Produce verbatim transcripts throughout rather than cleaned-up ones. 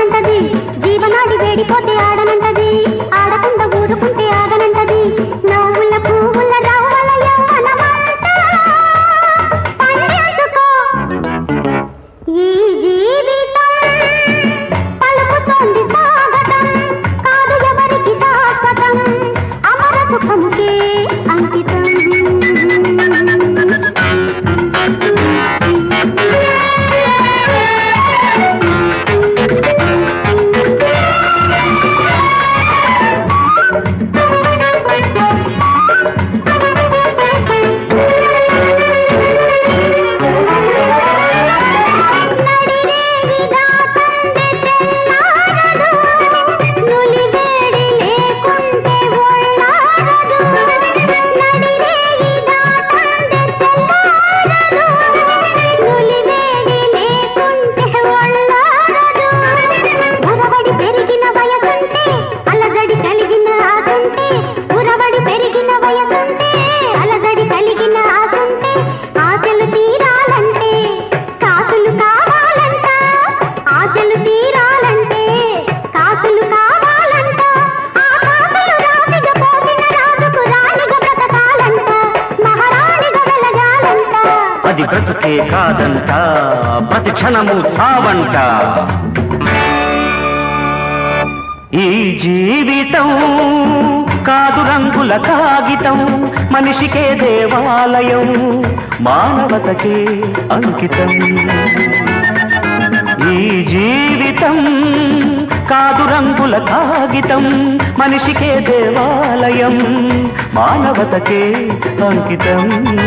ఆగనంటది, జీవనాడి వేడిపోతే ఆడనంటది, ఆడకుండా ఊరుకుంటే ఆగనంటది, నవ్వుల పువ్వుల రవ్వల యవ్వనమంట పండించుకో. ఈ జీవితం పలుకుతోంది స్వాగతం, కాదు ఎవరికి శాశ్వతం, అమర సుఖముకే అంకితం. అది బ్రతుకే కాదంట, ప్రతి క్షణము చావంట. ఈ జీవితం కాదు రంగుల కాగితం, మనిషికే దేవాలయం, మానవతకే అంకితం. ఈ జీవితం కాదు రంగుల కాగితం, మనిషికే దేవాలయం, మానవతకే అంకితం.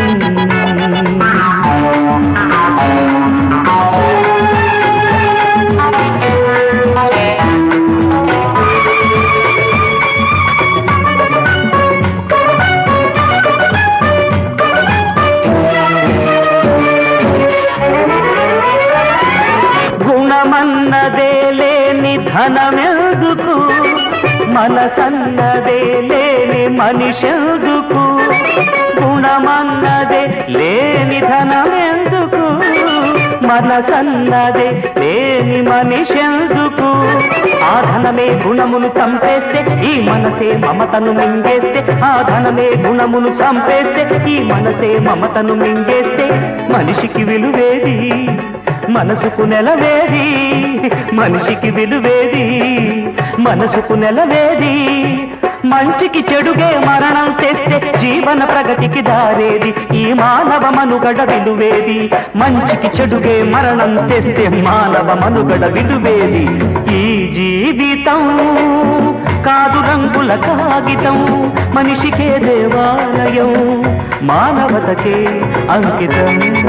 గుణమన్నదే లేని ధనమెదుకు, మనసన్నదే లేని మనిషెందుకు, గుణమన్నదే లేని ధనమెందుకు, మనసన్నదే లేని మనిషెందుకు. ఆ ధనమే గుణమును చంపేస్తే, ఈ మనసే మమతను మింగేస్తే, ఆ ధనమే గుణమును చంపేస్తే, ఈ మనసే మమతను మింగేస్తే, మనిషికి విలువేది, మనసుకు నెలవేది, మనిషికి విలువేది, మనసుకు నెలవేది. మంచికి చెడుగే మరణం చేస్తే, జీవన ప్రగతికి దారేది, ఈ మానవ మనుగడ విలువేది. మంచికి చెడుగే మరణం చేస్తే, మానవ మనుగడ విలువేది. ఈ జీవితం కాదు రంగుల కాగితం, మనిషికే దేవాలయం, మానవతకే అంకితం.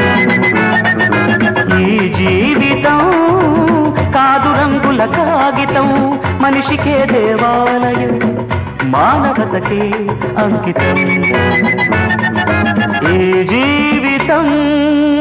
ఈ జీవితం కాదు రంగుల కాగితం, మనిషికే దేవాలయం, మానవతకే అంకితం. ఈ జీవితం